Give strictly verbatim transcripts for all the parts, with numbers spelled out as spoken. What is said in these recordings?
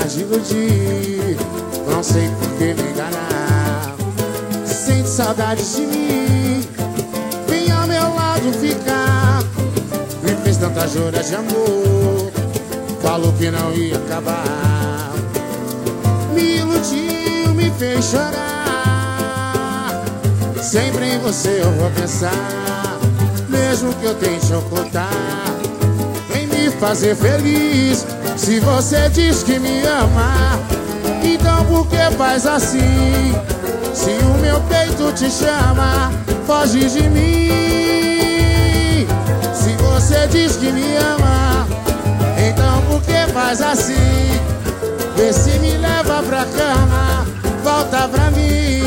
de iludir, não sei por que me enganar. Sente saudade de mim, vem ao meu lado ficar. Me fez tanta jura de amor, falou que não ia acabar. Me iludiu, me fez chorar. Sempre em você eu vou pensar, mesmo que eu tente ocultar. Vem me fazer feliz, se você diz que me ama, então por que faz assim? Se o meu peito te chama, foge de mim. Se você diz que me ama, então por que faz assim? Vê se me leva pra cama, volta pra mim.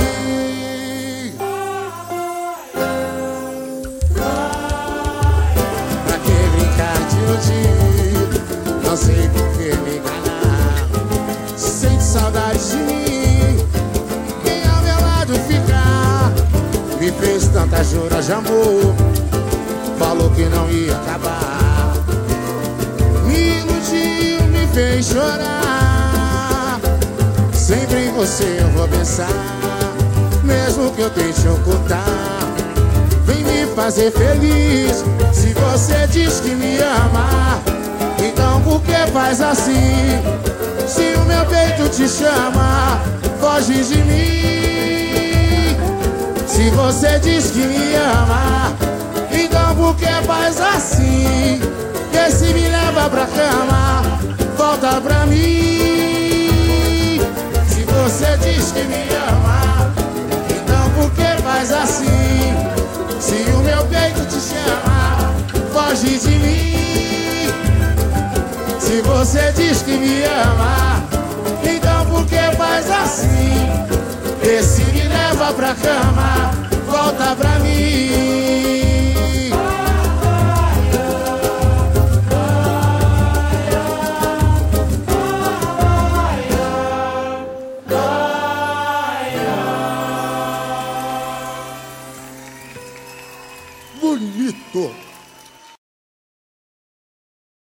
Pra que brincar de iludir, não sei por que me enganar. Sente saudade de mim, vem ao meu lado ficar. Me fez tanta jura de amor, falou que não ia acabar. Me iludiu, me fez chorar. Sempre em você eu vou pensar, mesmo que eu tente ocultar. Vem me fazer feliz, se você diz que me ama, então por que faz assim? Se o meu peito te chama, foge de mim. Se você diz que me ama, então por que faz assim? Que se me leva pra cama, volta pra mim. Se você diz que me ama, então por que faz assim? Se o meu peito te chama, foge de mim. Se você diz que me ama, então por que faz assim? Vê se me leva pra cama, volta pra mim.